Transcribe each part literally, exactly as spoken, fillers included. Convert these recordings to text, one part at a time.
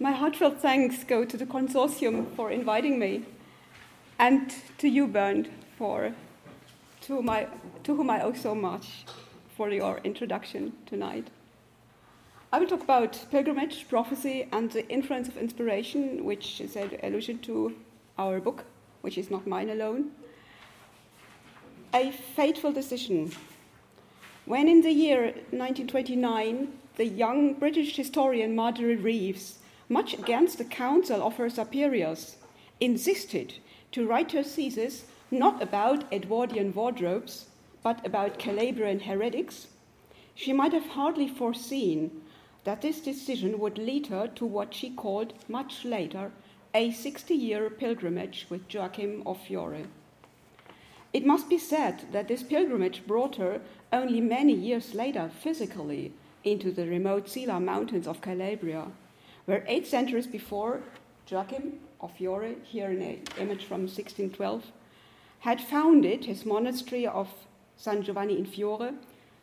My heartfelt thanks go to the consortium for inviting me, and to you, Bernd, for to whom I, to whom I owe so much for your introduction tonight. I will talk about pilgrimage, prophecy, and the influence of inspiration, which is an allusion to our book, which is not mine alone. A fateful decision. When in the year nineteen twenty-nine, the young British historian Marjorie Reeves, much against the counsel of her superiors, insisted to write her thesis not about Edwardian wardrobes, but about Calabrian heretics, she might have hardly foreseen that this decision would lead her to what she called, much later, a sixty-year pilgrimage with Joachim of Fiore. It must be said that this pilgrimage brought her only many years later physically into the remote Sila mountains of Calabria, where eight centuries before, Joachim of Fiore, here in an image from sixteen twelve, had founded his monastery of San Giovanni in Fiore,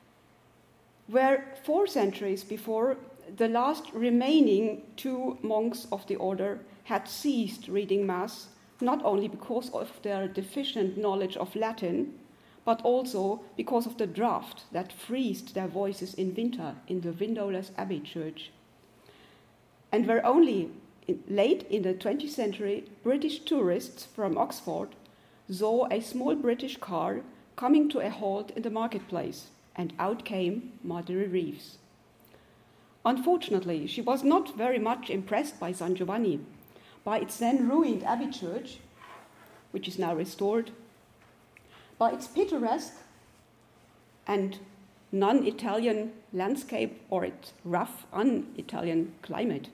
where four centuries before, the last remaining two monks of the order had ceased reading Mass, not only because of their deficient knowledge of Latin, but also because of the draught that freezed their voices in winter in the windowless abbey church. And where only in, late in the twentieth century, British tourists from Oxford saw a small British car coming to a halt in the marketplace, and out came Marjorie Reeves. Unfortunately, she was not very much impressed by San Giovanni, by its then ruined abbey church, which is now restored, by its picturesque and non-Italian landscape or its rough, un-Italian climate.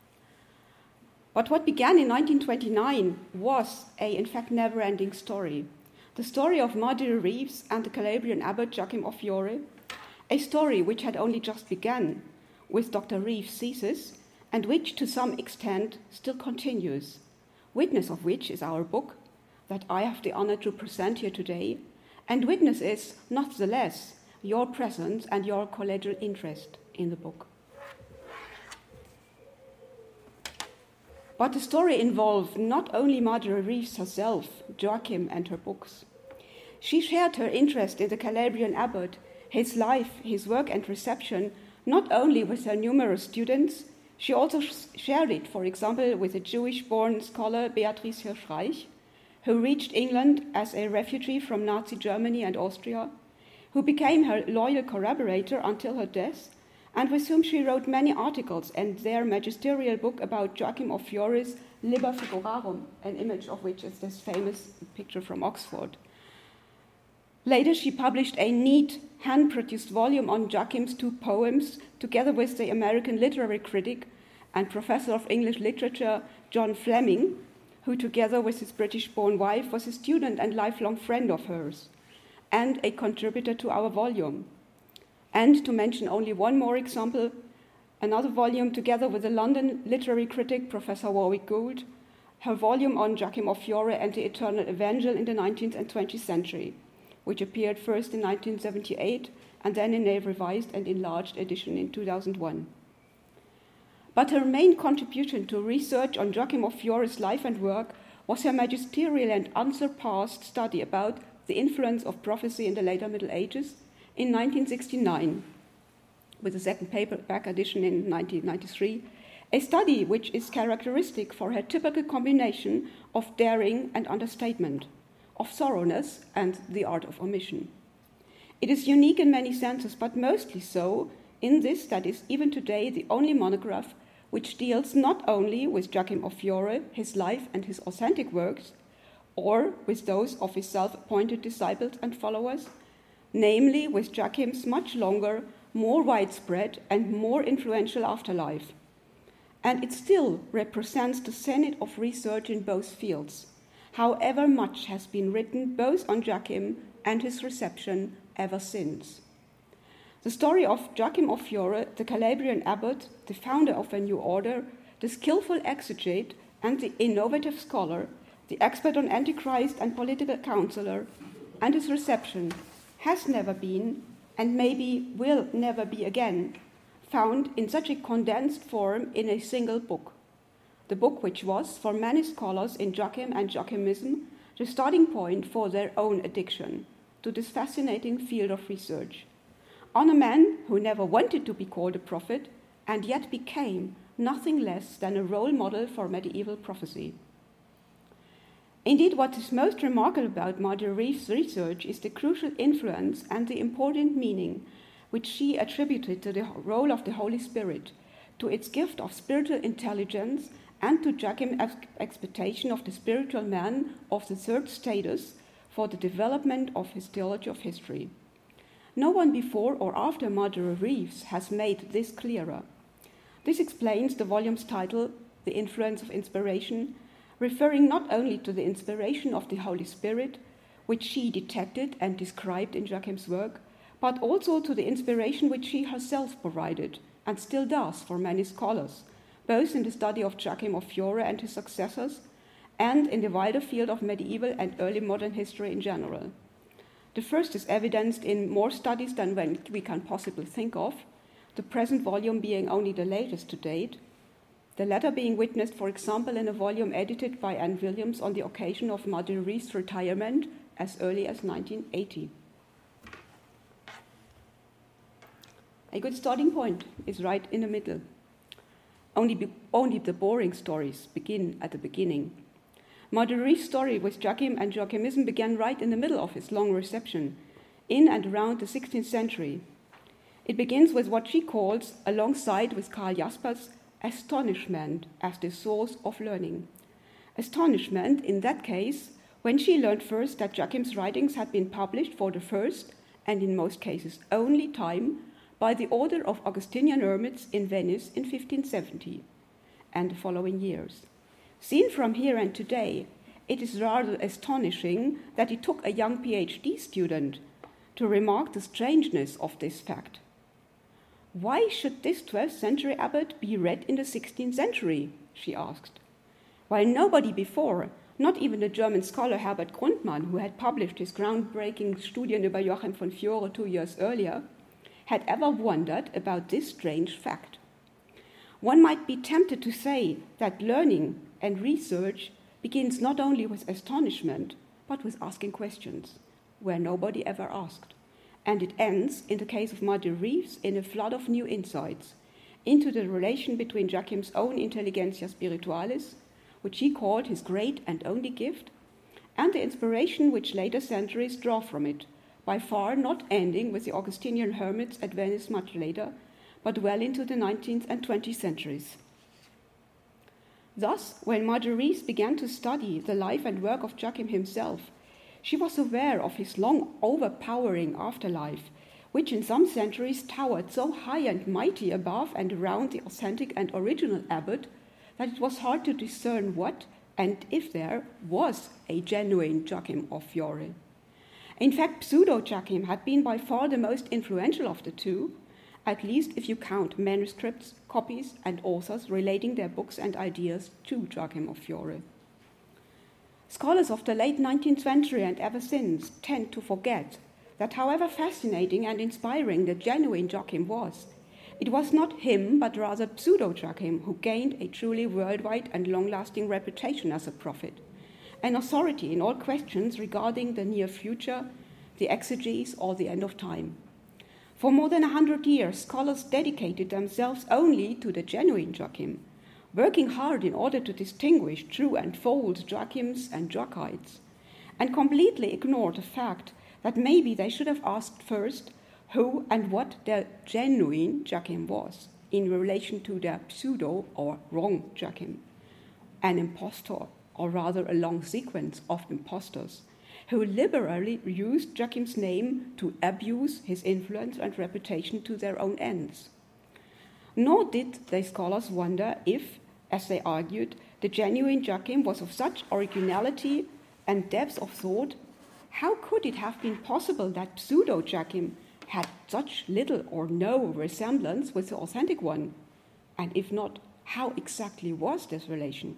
But what began in nineteen twenty-nine was a, in fact, never-ending story. The story of Marjorie Reeves and the Calabrian abbot Joachim of Fiore, a story which had only just begun with Doctor Reeves' thesis, and which to some extent still continues, witness of which is our book that I have the honor to present here today, and witness is, nonetheless, your presence and your collegial interest in the book. But the story involved not only Marjorie Reeves herself, Joachim, and her books. She shared her interest in the Calabrian abbot, his life, his work and reception, not only with her numerous students, she also shared it, for example, with a Jewish-born scholar, Beatrice Hirsch-Reich, who reached England as a refugee from Nazi Germany and Austria, who became her loyal collaborator until her death, and with whom she wrote many articles and their magisterial book about Joachim of Fiore's Liber Figurarum, an image of which is this famous picture from Oxford. Later, she published a neat, hand-produced volume on Joachim's two poems, together with the American literary critic and professor of English literature, John Fleming, who, together with his British-born wife, was a student and lifelong friend of hers, and a contributor to our volume. And to mention only one more example, another volume together with the London literary critic, Professor Warwick Gould, her volume on Joachim of Fiore and the Eternal Evangel in the nineteenth and twentieth century, which appeared first in nineteen seventy-eight and then in a revised and enlarged edition in two thousand one. But her main contribution to research on Joachim of Fiore's life and work was her magisterial and unsurpassed study about the influence of prophecy in the later Middle Ages in nineteen sixty-nine, with a second paperback edition in nineteen ninety-three, a study which is characteristic for her typical combination of daring and understatement, of thoroughness and the art of omission. It is unique in many senses, but mostly so in this that is even today the only monograph which deals not only with Joachim of Fiore, his life and his authentic works, or with those of his self-appointed disciples and followers, namely with Joachim's much longer, more widespread and more influential afterlife. And it still represents the zenith of research in both fields, however much has been written both on Joachim and his reception ever since. The story of Joachim of Fiore, the Calabrian abbot, the founder of a new order, the skillful exegete and the innovative scholar, the expert on Antichrist and political counselor, and his reception has never been, and maybe will never be again, found in such a condensed form in a single book, the book which was, for many scholars in Joachim and Joachimism, the starting point for their own addiction to this fascinating field of research, on a man who never wanted to be called a prophet and yet became nothing less than a role model for medieval prophecy. Indeed, what is most remarkable about Marjorie Reeves' research is the crucial influence and the important meaning which she attributed to the role of the Holy Spirit, to its gift of spiritual intelligence, and to Joachim's expectation of the spiritual man of the third status for the development of his theology of history. No one before or after Marjorie Reeves has made this clearer. This explains the volume's title, The Influence of Inspiration, referring not only to the inspiration of the Holy Spirit, which she detected and described in Joachim's work, but also to the inspiration which she herself provided, and still does for many scholars, both in the study of Joachim of Fiore and his successors, and in the wider field of medieval and early modern history in general. The first is evidenced in more studies than we can possibly think of, the present volume being only the latest to date, the latter being witnessed, for example, in a volume edited by Anne Williams on the occasion of Marjorie Reeves' retirement as early as nineteen eighty. A good starting point is right in the middle. Only, be, only the boring stories begin at the beginning. Marjorie Reeves' story with Joachim and Joachimism began right in the middle of its long reception, in and around the sixteenth century. It begins with what she calls, alongside with Karl Jaspers, astonishment as the source of learning. Astonishment, in that case, when she learned first that Joachim's writings had been published for the first, and in most cases only time, by the order of Augustinian hermits in Venice in fifteen seventy, and the following years. Seen from here and today, it is rather astonishing that it took a young PhD student to remark the strangeness of this fact. Why should this twelfth century abbot be read in the sixteenth century? She asked. While nobody before, not even the German scholar Herbert Grundmann, who had published his groundbreaking Studien über Joachim von Fiore two years earlier, had ever wondered about this strange fact. One might be tempted to say that learning and research begins not only with astonishment, but with asking questions, where nobody ever asked. And it ends, in the case of Marjorie Reeves, in a flood of new insights into the relation between Joachim's own intelligentsia spiritualis, which he called his great and only gift, and the inspiration which later centuries draw from it, by far not ending with the Augustinian hermits at Venice much later, but well into the nineteenth and twentieth centuries. Thus, when Marjorie Reeves began to study the life and work of Joachim himself, she was aware of his long overpowering afterlife, which in some centuries towered so high and mighty above and around the authentic and original abbot that it was hard to discern what, and if there, was a genuine Joachim of Fiore. In fact, pseudo-Joachim had been by far the most influential of the two, at least if you count manuscripts, copies, and authors relating their books and ideas to Joachim of Fiore. Scholars of the late nineteenth century and ever since tend to forget that however fascinating and inspiring the genuine Joachim was, it was not him, but rather pseudo-Joachim who gained a truly worldwide and long-lasting reputation as a prophet, an authority in all questions regarding the near future, the exegesis, or the end of time. For more than a hundred years, scholars dedicated themselves only to the genuine Joachim, working hard in order to distinguish true and false Joachims and Joachites, and completely ignored the fact that maybe they should have asked first who and what their genuine Joachim was in relation to their pseudo or wrong Joachim, an impostor, or rather a long sequence of impostors, who liberally used Joachim's name to abuse his influence and reputation to their own ends. Nor did the scholars wonder if, as they argued, the genuine Joachim was of such originality and depth of thought. How could it have been possible that pseudo-Joachim had such little or no resemblance with the authentic one? And if not, how exactly was this relation?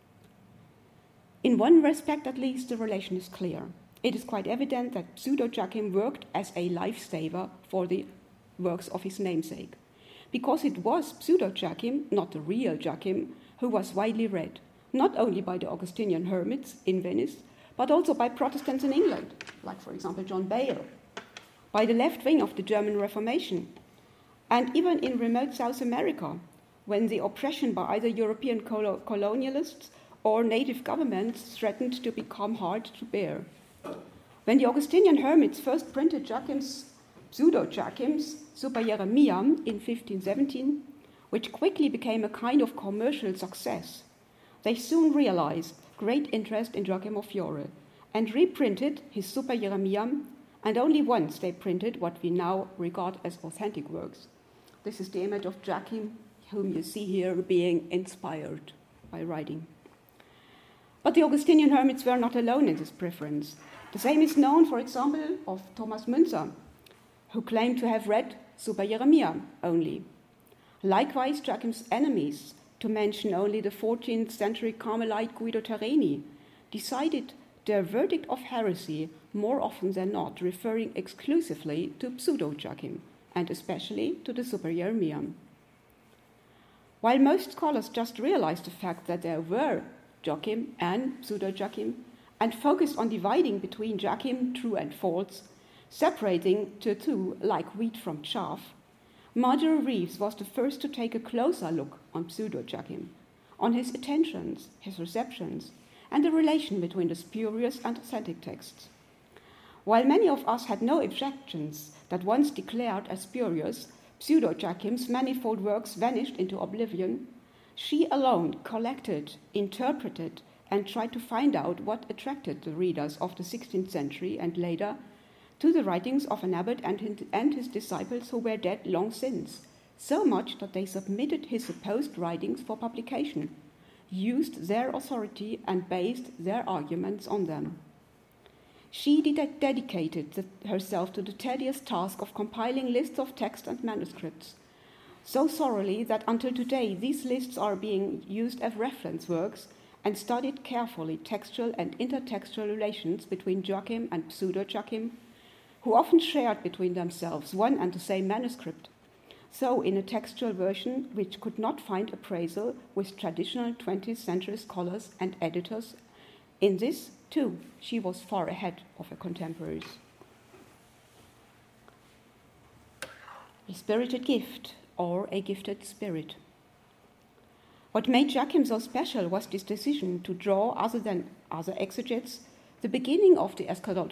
In one respect, at least, the relation is clear. It is quite evident that pseudo-Joachim worked as a lifesaver for the works of his namesake, because it was pseudo-Joachim, not the real Joachim, who was widely read, not only by the Augustinian hermits in Venice, but also by Protestants in England, like, for example, John Bale, by the left wing of the German Reformation, and even in remote South America, when the oppression by either European colo- colonialists or native governments threatened to become hard to bear. When the Augustinian hermits first printed Joachim's, pseudo-Joachim's Super Jeremiam in fifteen seventeen, which quickly became a kind of commercial success, they soon realized great interest in Joachim of Fiore and reprinted his Super Jeremiam, and only once they printed what we now regard as authentic works. This is the image of Joachim, whom you see here being inspired by writing. But the Augustinian hermits were not alone in this preference. The same is known, for example, of Thomas Münzer, who claimed to have read Super Jeremiam only. Likewise, Joachim's enemies, to mention only the fourteenth century Carmelite Guido Tereni, decided their verdict of heresy more often than not, referring exclusively to pseudo-Joachim, and especially to the Super Jeremiam. While most scholars just realized the fact that there were Joachim and pseudo-Joachim, and focused on dividing between Joachim, true and false, separating the two like wheat from chaff, Marjorie Reeves was the first to take a closer look on pseudo-Joachim, on his attentions, his receptions, and the relation between the spurious and authentic texts. While many of us had no objections that once declared as spurious, pseudo-Joachim's manifold works vanished into oblivion, she alone collected, interpreted, and tried to find out what attracted the readers of the sixteenth century and later to the writings of an abbot and his disciples who were dead long since, so much that they submitted his supposed writings for publication, used their authority, and based their arguments on them. She ded- dedicated the, herself to the tedious task of compiling lists of texts and manuscripts, so thoroughly that until today these lists are being used as reference works and studied carefully textual and intertextual relations between Joachim and pseudo-Joachim, who often shared between themselves one and the same manuscript, so in a textual version which could not find appraisal with traditional twentieth century scholars and editors. In this, too, she was far ahead of her contemporaries. A spirited gift, or a gifted spirit. What made Joachim so special was this decision to draw, other than other exegetes, the beginning of the eschatological